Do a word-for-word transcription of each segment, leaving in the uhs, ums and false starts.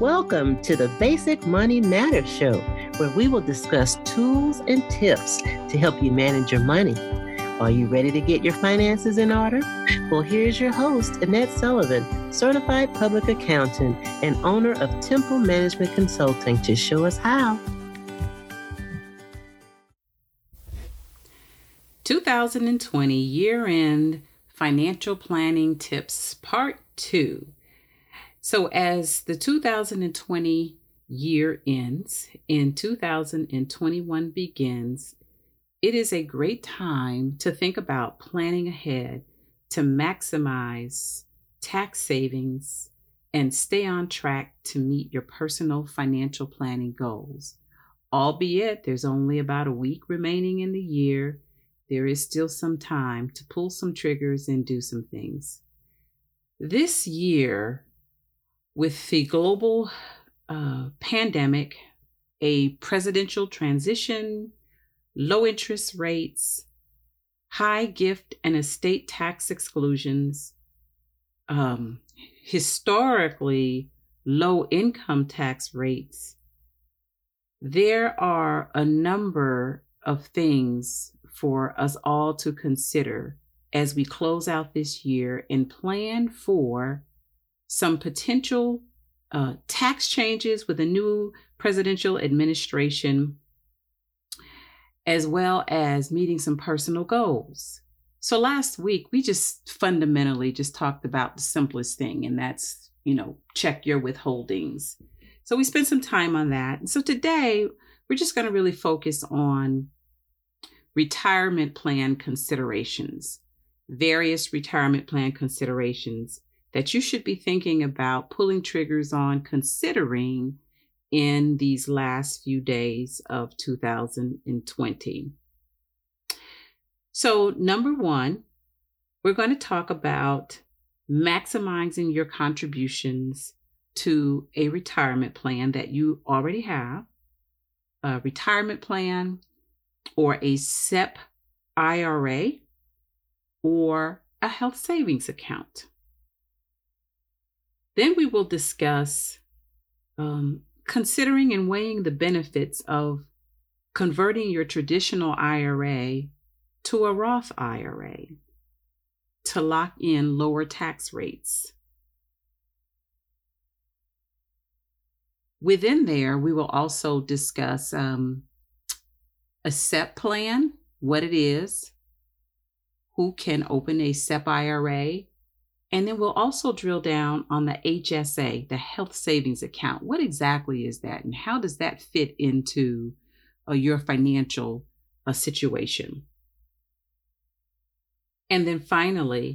Welcome to the Basic Money Matters Show, where we will discuss tools and tips to help you manage your money. Are you ready to get your finances in order? Well, here's your host, Annette Sullivan, certified public accountant and owner of Temple Management Consulting, to show us how. two thousand twenty Year-End Financial Planning Tips, Part two. So as the two thousand twenty year ends and two thousand twenty-one begins, it is a great time to think about planning ahead to maximize tax savings and stay on track to meet your personal financial planning goals. Albeit there's only about a week remaining in the year, there is still some time to pull some triggers and do some things. This year, with the global uh, pandemic, a presidential transition, low interest rates, high gift and estate tax exclusions, um, historically low income tax rates, there are a number of things for us all to consider as we close out this year and plan for some potential uh, tax changes with a new presidential administration, as well as meeting some personal goals. So last week, we just fundamentally just talked about the simplest thing, and that's, you know, check your withholdings. So we spent some time on that. And so today, we're just going to really focus on retirement plan considerations, various retirement plan considerations that you should be thinking about pulling triggers on, considering in these last few days of two thousand twenty. So number one, we're going to talk about maximizing your contributions to a retirement plan that you already have, a retirement plan or a S E P I R A or a health savings account. Then we will discuss um, considering and weighing the benefits of converting your traditional I R A to a Roth I R A to lock in lower tax rates. Within there, we will also discuss um, a S E P plan, what it is, who can open a S E P I R A, and then we'll also drill down on the H S A, the health savings account. What exactly is that, and how does that fit into uh, your financial uh, situation? And then finally,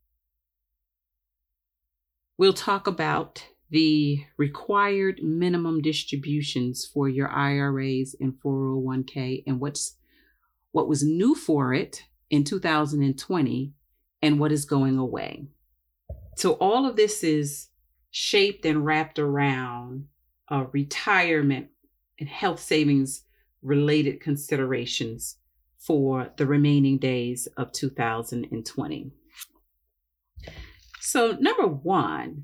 we'll talk about the required minimum distributions for your I R As and four oh one k and what's what was new for it in two thousand twenty and what is going away. So all of this is shaped and wrapped around uh, retirement and health savings related considerations for the remaining days of two thousand twenty. So number one,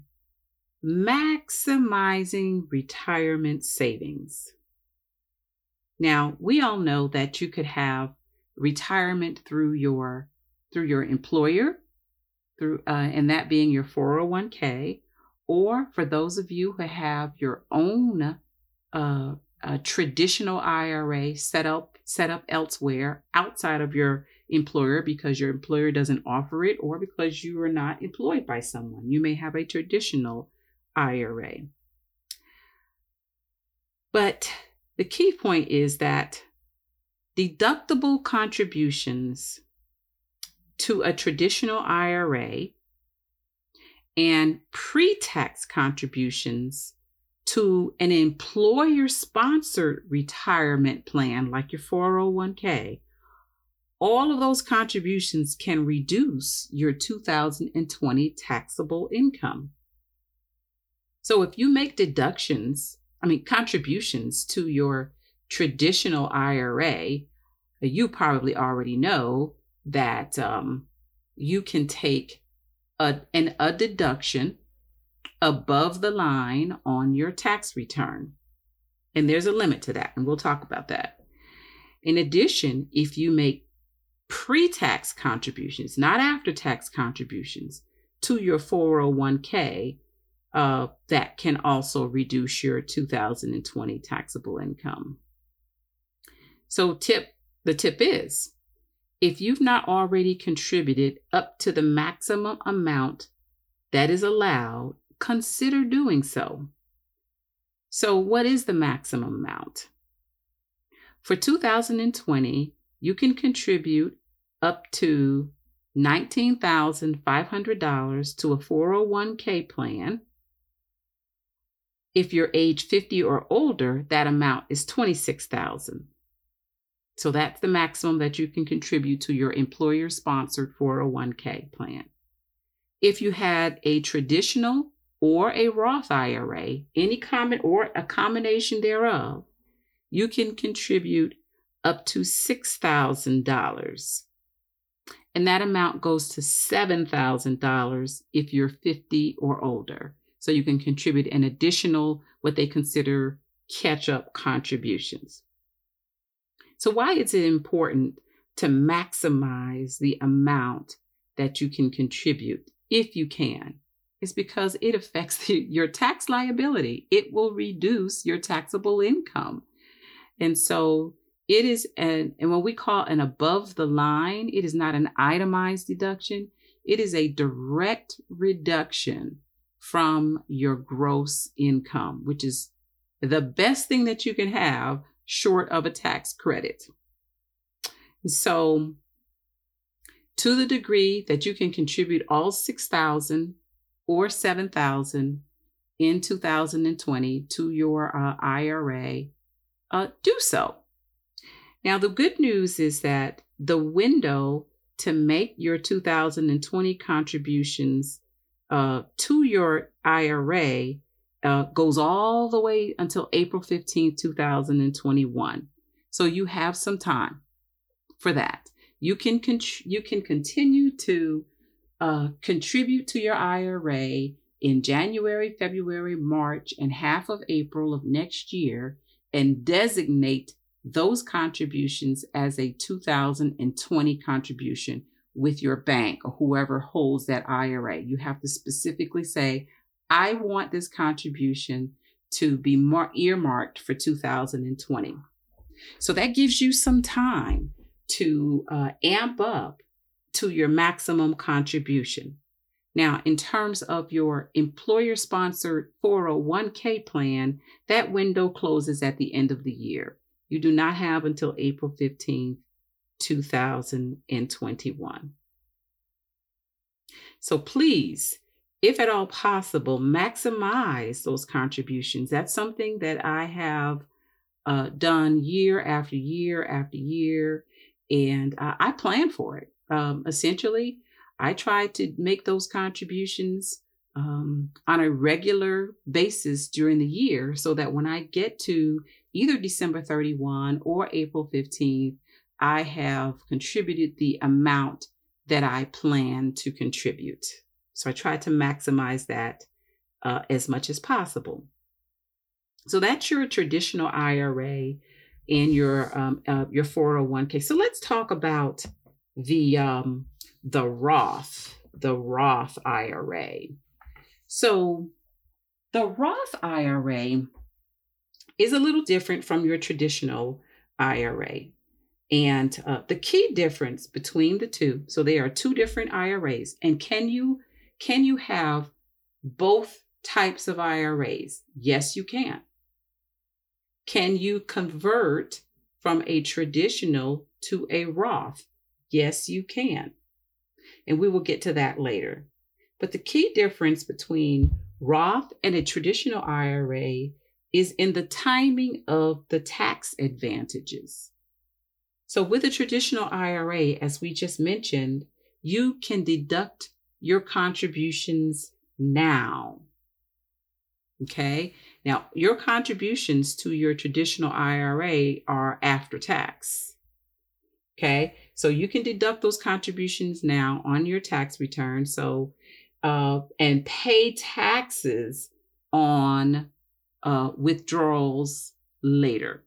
maximizing retirement savings. Now, we all know that you could have retirement through your through your employer, through uh, and that being your four oh one k, or for those of you who have your own uh, uh, traditional I R A set up set up elsewhere outside of your employer because your employer doesn't offer it, or because you are not employed by someone. You may have a traditional I R A. But the key point is that deductible contributions to a traditional I R A and pre-tax contributions to an employer-sponsored retirement plan like your four oh one k, all of those contributions can reduce your two thousand twenty taxable income. So if you make deductions, I mean contributions to your traditional I R A, you probably already know that um, you can take a, an, a deduction above the line on your tax return. And there's a limit to that, and we'll talk about that. In addition, if you make pre-tax contributions, not after-tax contributions, to your four oh one k, uh, that can also reduce your two thousand twenty taxable income. So tip, the tip is, if you've not already contributed up to the maximum amount that is allowed, consider doing so. So what is the maximum amount? For two thousand twenty, you can contribute up to nineteen thousand five hundred dollars to a four oh one k plan. If you're age fifty or older, that amount is twenty-six thousand dollars. So that's the maximum that you can contribute to your employer-sponsored four oh one k plan. If you had a traditional or a Roth I R A, any common or a combination thereof, you can contribute up to six thousand dollars. And that amount goes to seven thousand dollars if you're fifty or older. So you can contribute an additional, what they consider catch-up contributions. So why is it important to maximize the amount that you can contribute if you can? It's because it affects the, your tax liability. It will reduce your taxable income. And so it is, an, and what we call an above the line, it is not an itemized deduction. It is a direct reduction from your gross income, which is the best thing that you can have short of a tax credit. So to the degree that you can contribute all six thousand or seven thousand in two thousand twenty to your uh, I R A, uh, do so. Now, the good news is that the window to make your two thousand twenty contributions uh, to your I R A uh, goes all the way until April fifteenth, two thousand twenty-one. So you have some time for that. You can con- you can continue to uh, contribute to your I R A in January, February, March, and half of April of next year, and designate those contributions as a two thousand twenty contribution with your bank or whoever holds that I R A. You have to specifically say, I want this contribution to be more earmarked for two thousand twenty. So that gives you some time to uh, amp up to your maximum contribution. Now, in terms of your employer-sponsored four oh one k plan, that window closes at the end of the year. You do not have until April fifteenth, two thousand twenty-one. So please, if at all possible, maximize those contributions. That's something that I have uh, done year after year after year, and uh, I plan for it. Um, essentially, I try to make those contributions um, on a regular basis during the year so that when I get to either December thirty-first or April fifteenth, I have contributed the amount that I plan to contribute. So I try to maximize that uh, as much as possible. So that's your traditional I R A and your um, uh, your four oh one k. So let's talk about the um, the Roth, the Roth I R A. So the Roth I R A is a little different from your traditional I R A. And uh, the key difference between the two, so they are two different I R As. And can you can you have both types of I R As? Yes, you can. Can you convert from a traditional to a Roth? Yes, you can. And we will get to that later. But the key difference between Roth and a traditional I R A is in the timing of the tax advantages. So with a traditional I R A, as we just mentioned, you can deduct your contributions now. Okay. Now, your contributions to your traditional I R A are after tax. Okay. So you can deduct those contributions now on your tax return. So uh, and pay taxes on uh, withdrawals later.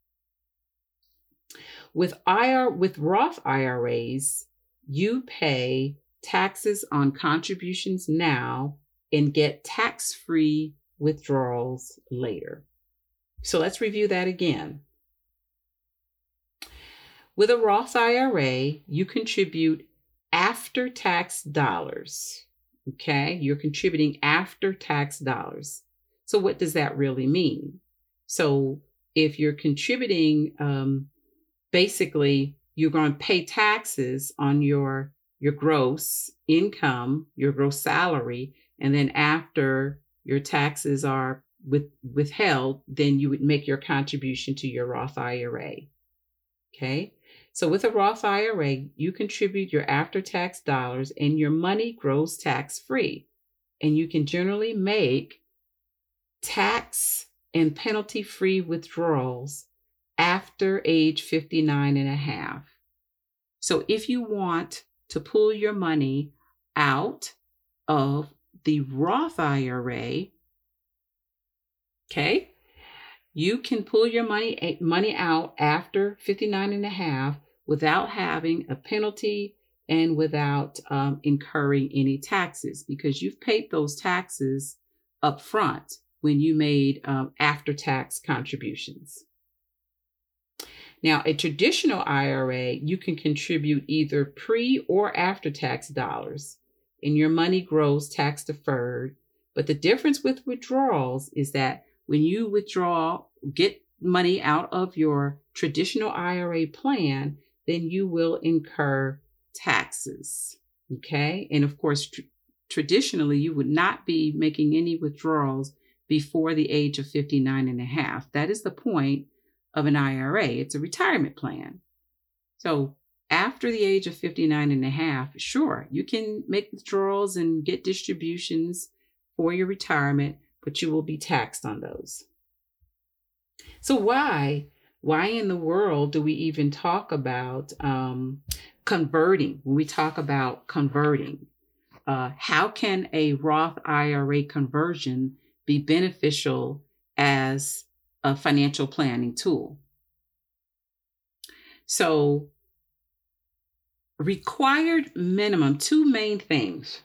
With I R with Roth I R As, you pay taxes on contributions now and get tax-free withdrawals later. So let's review that again. With a Roth I R A, you contribute after-tax dollars. Okay, you're contributing after-tax dollars. So what does that really mean? So if you're contributing, um, basically, you're going to pay taxes on your, your gross income, your gross salary, and then after your taxes are with, withheld, then you would make your contribution to your Roth I R A. Okay, so with a Roth I R A, you contribute your after-tax dollars and your money grows tax-free. And you can generally make tax and penalty-free withdrawals after age fifty-nine and a half. So if you want to pull your money out of the Roth I R A, okay, you can pull your money, money out after fifty-nine and a half without having a penalty and without um, incurring any taxes, because you've paid those taxes up front when you made um, after-tax contributions. Now, a traditional I R A, you can contribute either pre or after-tax dollars, and your money grows tax-deferred. But the difference with withdrawals is that when you withdraw, get money out of your traditional I R A plan, then you will incur taxes. Okay. And of course, tr- traditionally, you would not be making any withdrawals before the age of fifty-nine and a half. That is the point of an I R A. It's a retirement plan. So after the age of fifty-nine and a half, sure, you can make withdrawals and get distributions for your retirement, but you will be taxed on those. So why, why in the world do we even talk about um, converting? When we talk about converting, uh, how can a Roth I R A conversion be beneficial as a financial planning tool? So required minimum, two main things.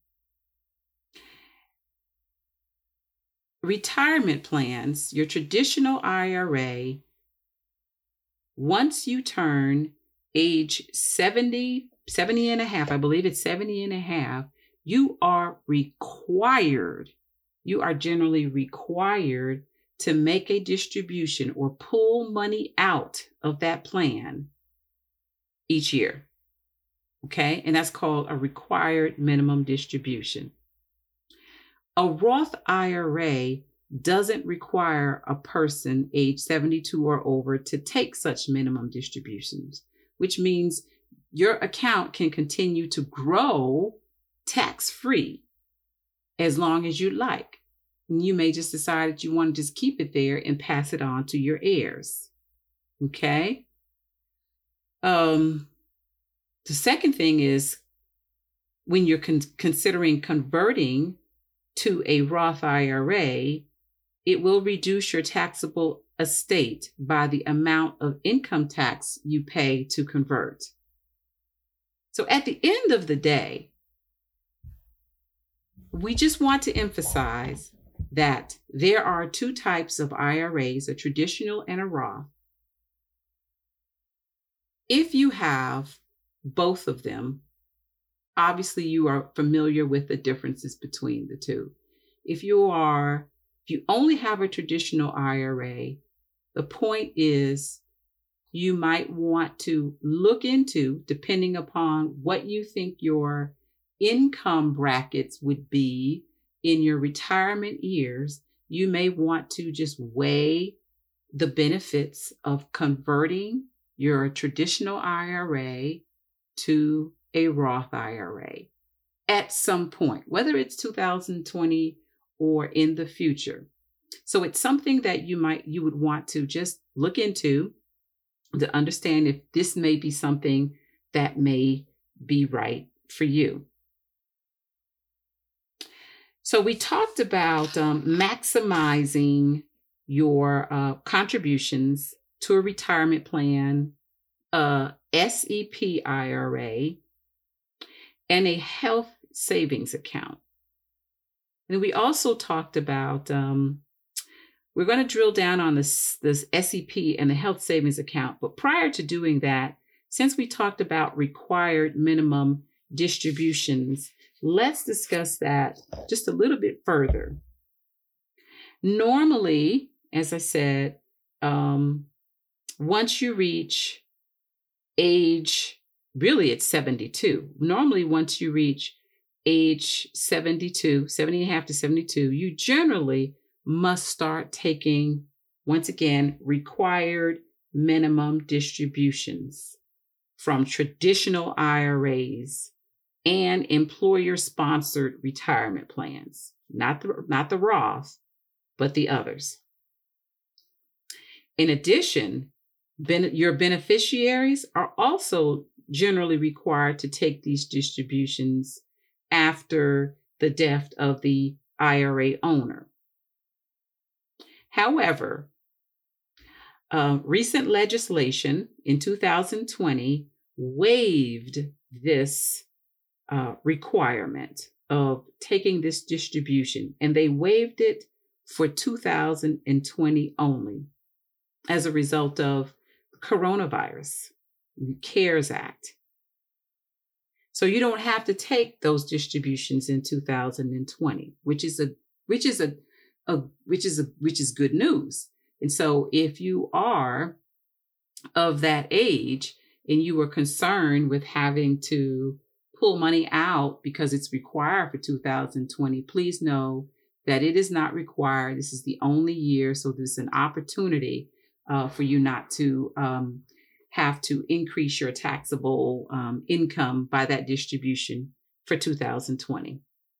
Retirement plans, your traditional I R A, once you turn age seventy, seventy and a half, I believe it's seventy and a half, you are required, you are generally required to make a distribution or pull money out of that plan each year. Okay, and that's called a required minimum distribution. A Roth I R A doesn't require a person age seventy-two or over to take such minimum distributions, which means your account can continue to grow tax-free as long as you like. And you may just decide that you want to just keep it there and pass it on to your heirs. Okay? Um, the second thing is when you're con- considering converting to a Roth I R A, it will reduce your taxable estate by the amount of income tax you pay to convert. So at the end of the day, we just want to emphasize that there are two types of I R As, a traditional and a Roth. If you have both of them, obviously you are familiar with the differences between the two. If you are, if you only have a traditional I R A, the point is you might want to look into, depending upon what you think your income brackets would be in your retirement years, you may want to just weigh the benefits of converting your traditional I R A to a Roth I R A at some point, whether it's two thousand twenty or in the future. So it's something that you might, you would want to just look into to understand if this may be something that may be right for you. So we talked about um, maximizing your uh, contributions to a retirement plan, a S E P I R A, and a health savings account. And we also talked about, um, we're going to drill down on this, this S E P and the health savings account. But prior to doing that, since we talked about required minimum distributions, let's discuss that just a little bit further. Normally, as I said, um, once you reach age, really it's seventy-two. Normally, once you reach age seventy-two, seventy and a half to seventy-two, you generally must start taking, once again, required minimum distributions from traditional I R As and employer-sponsored retirement plans, not the, not the Roth, but the others. In addition, ben- your beneficiaries are also generally required to take these distributions after the death of the I R A owner. However, uh, recent legislation in two thousand twenty waived this uh, requirement of taking this distribution, and they waived it for two thousand twenty only as a result of coronavirus, CARES Act. So you don't have to take those distributions in two thousand twenty, which is a which is a, a which is a which is good news. And so if you are of that age and you were concerned with having to pull money out because it's required for two thousand twenty, please know that it is not required. This is the only year, so there's an opportunity uh, for you not to um, have to increase your taxable um, income by that distribution for two thousand twenty.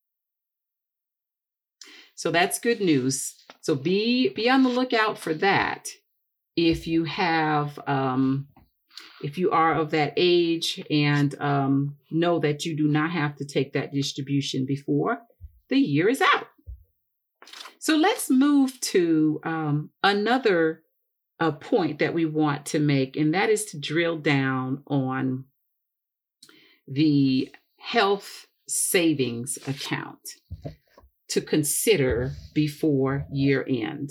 So that's good news. So be be on the lookout for that. If you have, um, if you are of that age, and um, know that you do not have to take that distribution before the year is out. So let's move to um, another uh, point that we want to make, and that is to drill down on the health savings account to consider before year end.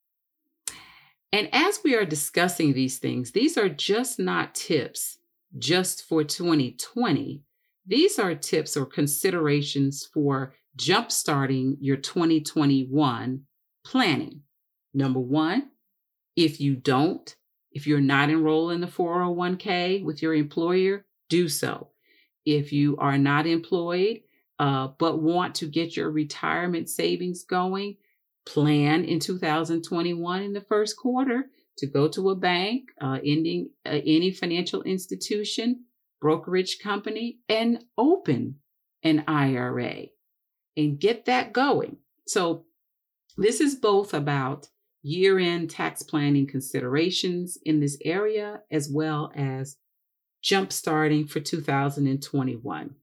And as we are discussing these things, these are just not tips just for twenty twenty. These are tips or considerations for jumpstarting your twenty twenty-one planning. Number one, if you don't, if you're not enrolled in the four oh one k with your employer, do so. If you are not employed, uh, but want to get your retirement savings going, plan in two thousand twenty-one in the first quarter to go to a bank, uh, ending uh, any financial institution, brokerage company, and open an I R A and get that going. So this is both about year-end tax planning considerations in this area, as well as jumpstarting for two thousand twenty-one.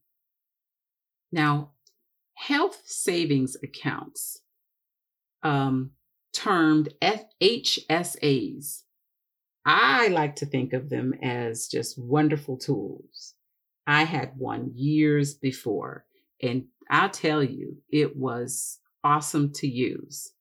Now, health savings accounts, um, termed H S As, I like to think of them as just wonderful tools. I had one years before, and I'll tell you, it was awesome to use.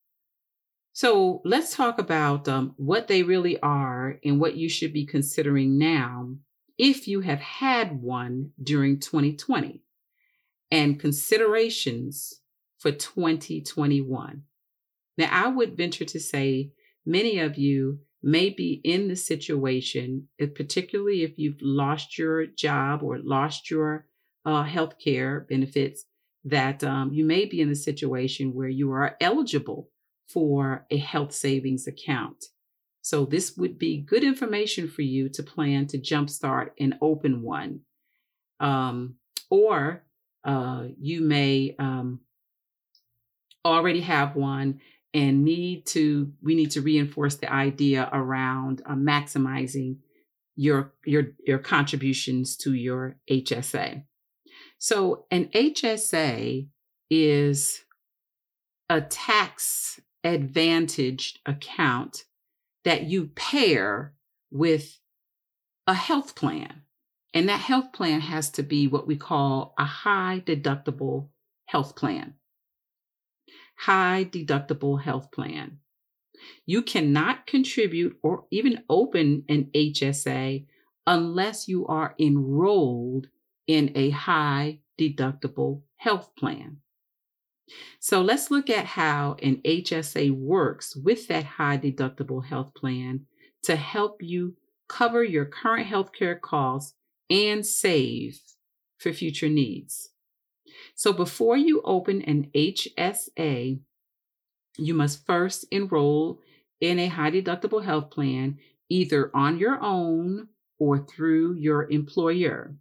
So let's talk about um, what they really are and what you should be considering now if you have had one during twenty twenty, and considerations for twenty twenty-one. Now, I would venture to say many of you may be in the situation, particularly if you've lost your job or lost your uh, health care benefits, that um, you may be in a situation where you are eligible for a health savings account. So this would be good information for you to plan to jumpstart and open one. Um, or uh, you may um, already have one and need to, we need to reinforce the idea around uh, maximizing your, your, your contributions to your H S A. So an H S A is a tax advantaged account that you pair with a health plan. And that health plan has to be what we call a high deductible health plan. High deductible health plan. You cannot contribute or even open an H S A unless you are enrolled in a high deductible health plan. So let's look at how an H S A works with that high deductible health plan to help you cover your current healthcare costs and save for future needs. So before you open an H S A, you must first enroll in a high deductible health plan, either on your own or through your employer.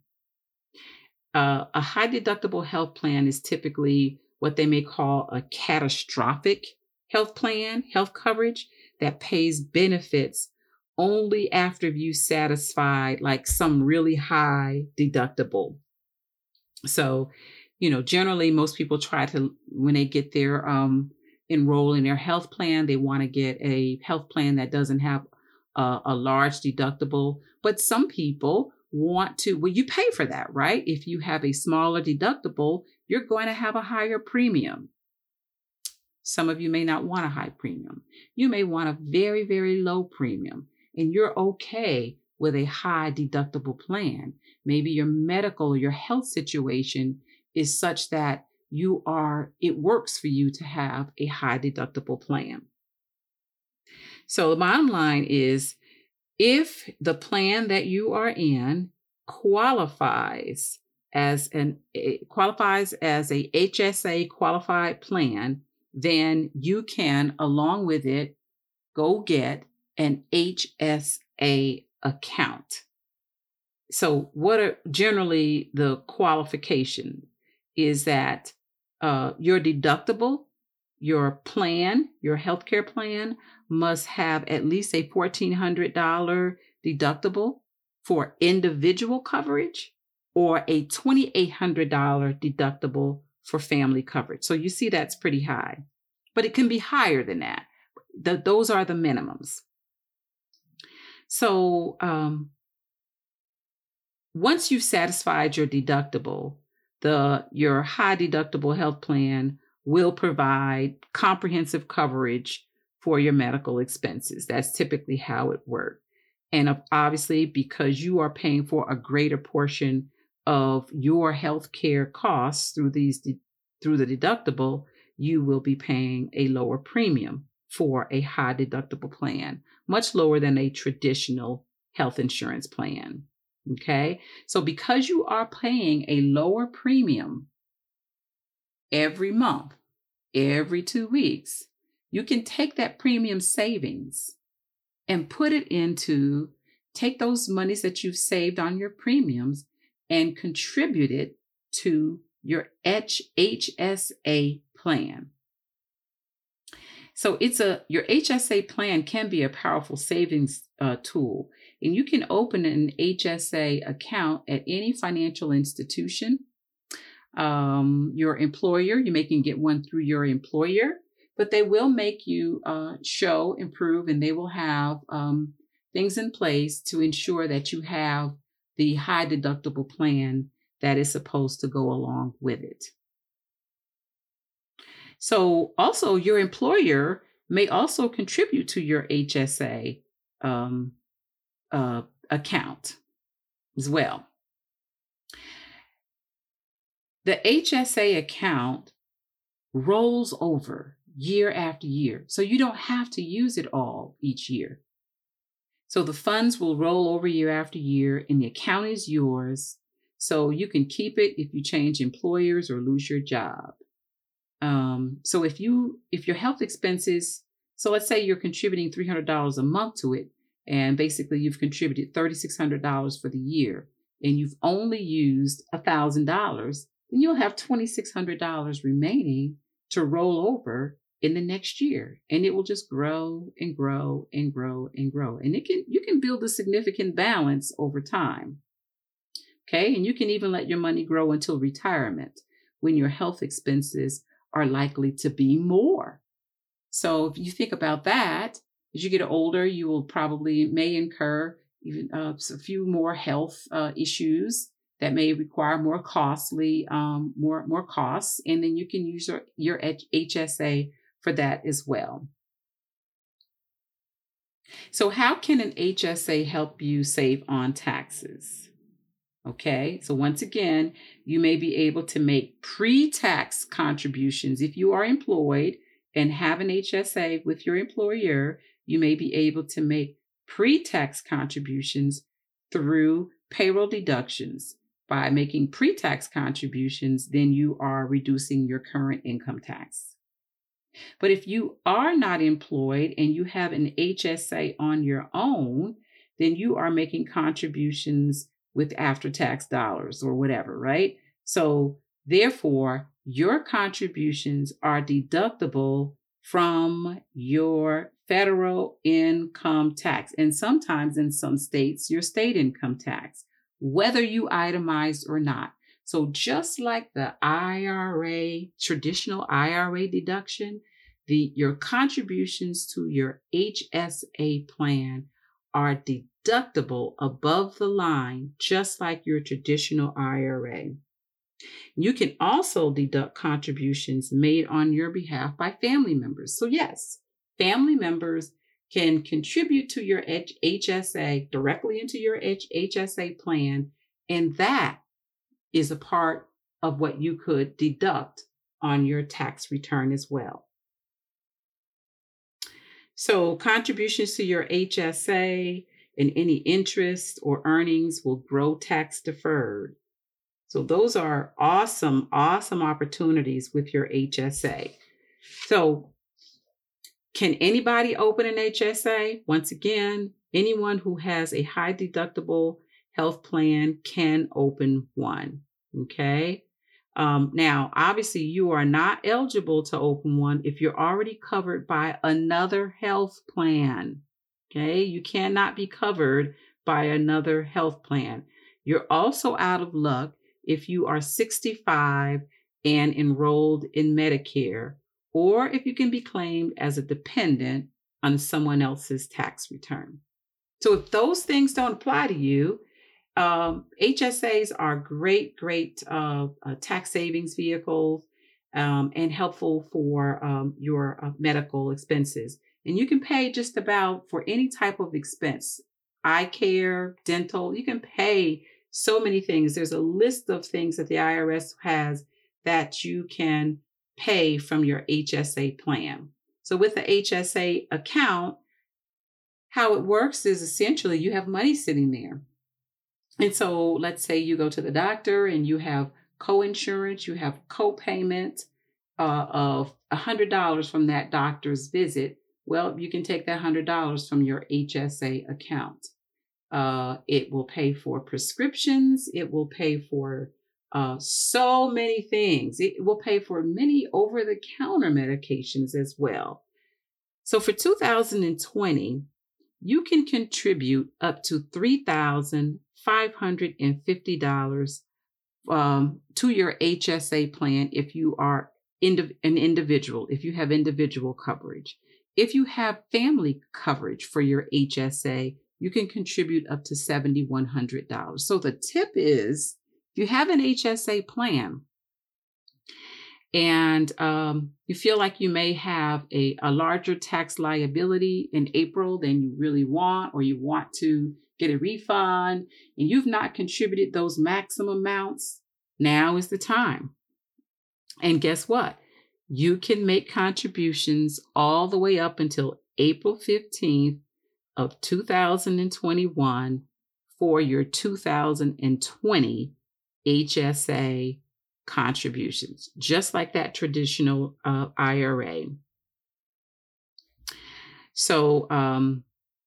Uh, a high deductible health plan is typically what they may call a catastrophic health plan, health coverage that pays benefits only after you satisfied like some really high deductible. So, you know, generally most people try to, when they get their um, enroll in their health plan, they want to get a health plan that doesn't have a, a large deductible. But some people want to, well, you pay for that, right? If you have a smaller deductible, you're going to have a higher premium. Some of you may not want a high premium. You may want a very, very low premium, and you're okay with a high deductible plan. Maybe your medical or your health situation is such that you are, it works for you to have a high deductible plan. So the bottom line is, if the plan that you are in qualifies as an it qualifies as a H S A qualified plan, then you can, along with it, go get an H S A account. So what are generally the qualification is that uh, your deductible, your plan, your healthcare plan must have at least a fourteen hundred dollars deductible for individual coverage or a twenty-eight hundred dollars deductible for family coverage. So you see that's pretty high, but it can be higher than that. The, those are the minimums. So um, once you've satisfied your deductible, the your high deductible health plan will provide comprehensive coverage for your medical expenses. That's typically how it works. And obviously, because you are paying for a greater portion of your health care costs through these de- through the deductible, you will be paying a lower premium for a high deductible plan, much lower than a traditional health insurance plan. Okay, so because you are paying a lower premium every month, every two weeks, you can take that premium savings and put it into, take those monies that you've saved on your premiums and contribute it to your H S A plan. So it's a, your H S A plan can be a powerful savings uh, tool, and you can open an H S A account at any financial institution. Um, your employer, you may can get one through your employer, but they will make you uh, show, improve, and they will have um, things in place to ensure that you have the high deductible plan that is supposed to go along with it. So also your employer may also contribute to your H S A um, uh, account as well. The H S A account rolls over year after year, so you don't have to use it all each year. So the funds will roll over year after year, and the account is yours, so you can keep it if you change employers or lose your job. Um, so if you if your health expenses, so let's say you're contributing three hundred dollars a month to it, and basically you've contributed three thousand six hundred dollars for the year, and you've only used one thousand dollars, then you'll have two thousand six hundred dollars remaining to roll over in the next year, and it will just grow and grow and grow and grow, and it can you can build a significant balance over time. Okay, and you can even let your money grow until retirement when your health expenses are likely to be more. So if you think about that, as you get older, you will probably may incur even uh, a few more health uh, issues that may require more costly, um, more more costs, and then you can use your, your H S A for that as well. So how can an H S A help you save on taxes? Okay, so once again, you may be able to make pre-tax contributions if you are employed and have an H S A with your employer. You may be able to make pre-tax contributions through payroll deductions. By making pre-tax contributions, then you are reducing your current income tax. But if you are not employed and you have an H S A on your own, then you are making contributions with after-tax dollars or whatever, right? So therefore, your contributions are deductible from your federal income tax, and sometimes in some states, your state income tax, whether you itemized or not. So just like the I R A, traditional I R A deduction, the your contributions to your H S A plan are deductible above the line, just like your traditional I R A. You can also deduct contributions made on your behalf by family members. So yes, family members can contribute to your H S A directly into your H S A plan, and that is a part of what you could deduct on your tax return as well. So contributions to your H S A and any interest or earnings will grow tax deferred. So those are awesome, awesome opportunities with your H S A. So can anybody open an H S A? Once again, anyone who has a high deductible health plan can open one. Okay. Um, now, obviously, you are not eligible to open one if you're already covered by another health plan. Okay. You cannot be covered by another health plan. You're also out of luck if you are sixty-five and enrolled in Medicare, or if you can be claimed as a dependent on someone else's tax return. So if those things don't apply to you, um, H S As are great, great uh, uh, tax savings vehicles um, and helpful for um, your uh, medical expenses. And you can pay just about for any type of expense, eye care, dental, you can pay so many things. There's a list of things that the I R S has that you can pay from your H S A plan. So with the H S A account, how it works is essentially you have money sitting there. And so let's say you go to the doctor and you have co-insurance, you have co-payment uh, of one hundred dollars from that doctor's visit. Well, you can take that one hundred dollars from your H S A account. Uh, it will pay for prescriptions. It will pay for uh, so many things. It will pay for many over-the-counter medications as well. So for two thousand twenty, you can contribute up to three thousand five hundred fifty dollars um, to your H S A plan if you are indiv- an individual, if you have individual coverage. If you have family coverage for your H S A, you can contribute up to seven thousand one hundred dollars. So the tip is, if you have an H S A plan and um, you feel like you may have a, a larger tax liability in April than you really want, or you want to get a refund and you've not contributed those maximum amounts, now is the time. And guess what? You can make contributions all the way up until April fifteenth of two thousand twenty-one for your two thousand twenty H S A contributions, just like that traditional uh, I R A. So um,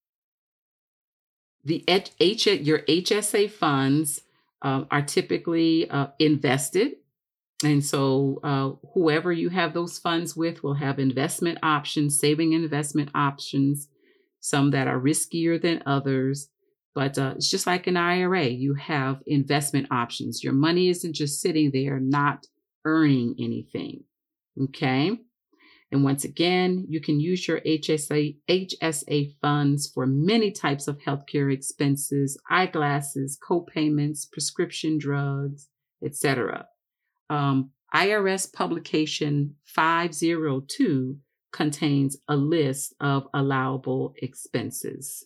the H- your H S A funds uh, are typically uh, invested. And so uh, whoever you have those funds with will have investment options, saving investment options, some that are riskier than others. But uh, it's just like an I R A. You have investment options. Your money isn't just sitting there not earning anything. Okay. And once again, you can use your H S A, H S A funds for many types of healthcare expenses, eyeglasses, co-payments, prescription drugs, et cetera. Um, I R S publication five oh two contains a list of allowable expenses.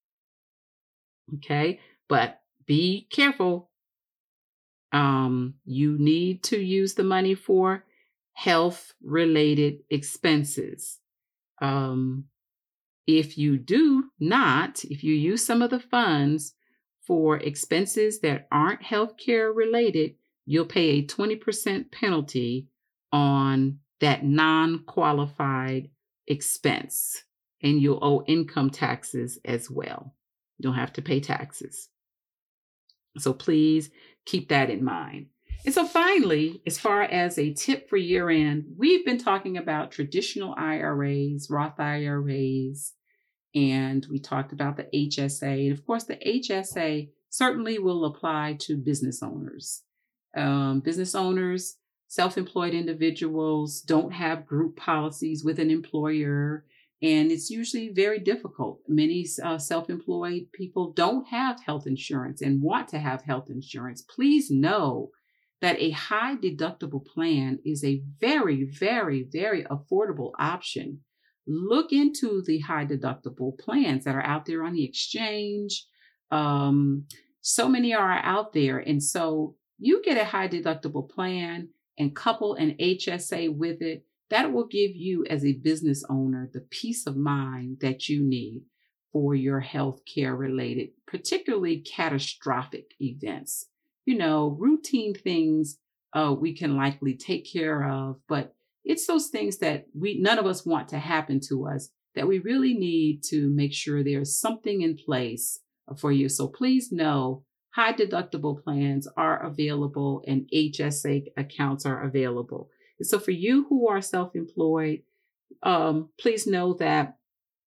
Okay, but be careful. Um, you need to use the money for health-related expenses. Um, if you do not, if you use some of the funds for expenses that aren't healthcare related, you'll pay a twenty percent penalty on that non-qualified expense, and you'll owe income taxes as well. You don't have to pay taxes. So please keep that in mind. And so finally, as far as a tip for year end, we've been talking about traditional I R As, Roth I R As, and we talked about the H S A. And of course, the H S A certainly will apply to business owners. Um, business owners, self-employed individuals don't have group policies with an employer, and it's usually very difficult. Many uh, self-employed people don't have health insurance and want to have health insurance. Please know that a high deductible plan is a very, very, very affordable option. Look into the high deductible plans that are out there on the exchange. Um, so many are out there. And so you get a high deductible plan and couple an H S A with it. That will give you, as a business owner, the peace of mind that you need for your healthcare related, particularly catastrophic events. You know, routine things uh, we can likely take care of, but it's those things that we none of us want to happen to us that we really need to make sure there's something in place for you. So please know high deductible plans are available and H S A accounts are available. So for you who are self-employed, um, please know that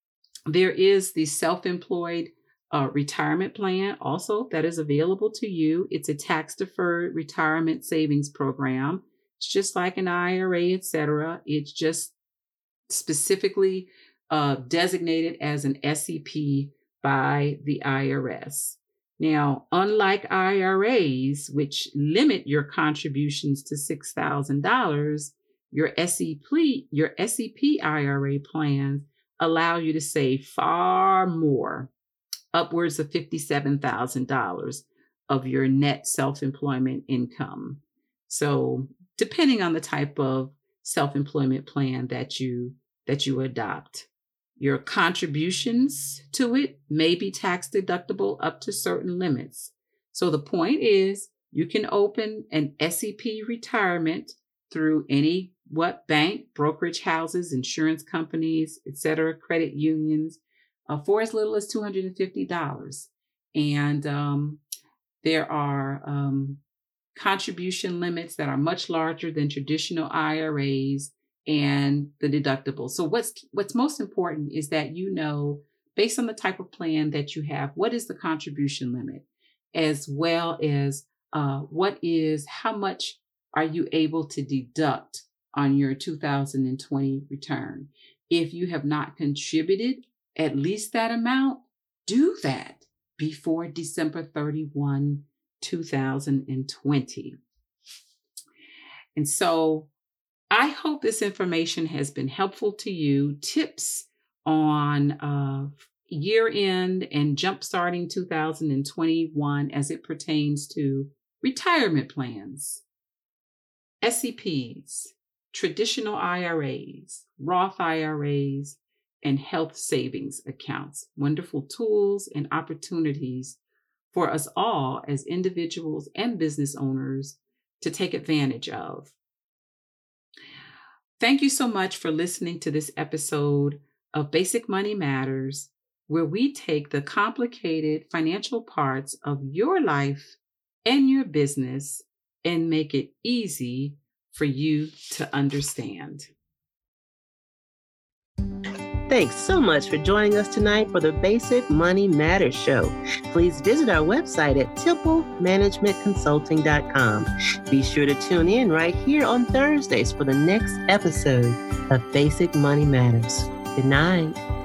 there is the self-employed uh, retirement plan also that is available to you. It's a tax-deferred retirement savings program. It's just like an I R A, et cetera. It's just specifically uh, designated as an S E P by the I R S. Now, unlike I R As, which limit your contributions to six thousand dollars, your S E P, your S E P I R A plans allow you to save far more, upwards of fifty-seven thousand dollars of your net self-employment income. So, depending on the type of self-employment plan that you that you adopt. Your contributions to it may be tax deductible up to certain limits. So the point is, you can open an S E P retirement through any what bank, brokerage houses, insurance companies, et cetera, credit unions, uh, for as little as two hundred fifty dollars. And um, there are um, contribution limits that are much larger than traditional I R As and the deductible. So what's what's most important is that you know, based on the type of plan that you have, what is the contribution limit, as well as uh, what is, how much are you able to deduct on your two thousand twenty return. If you have not contributed at least that amount, do that before December thirty-first, two thousand twenty. And so I hope this information has been helpful to you. Tips on uh, year end and jumpstarting two thousand twenty-one as it pertains to retirement plans, S E Ps, traditional I R As, Roth I R As, and health savings accounts. Wonderful tools and opportunities for us all as individuals and business owners to take advantage of. Thank you so much for listening to this episode of Basic Money Matters, where we take the complicated financial parts of your life and your business and make it easy for you to understand. Thanks so much for joining us tonight for the Basic Money Matters Show. Please visit our website at temple management consulting dot com. Be sure to tune in right here on Thursdays for the next episode of Basic Money Matters. Good night.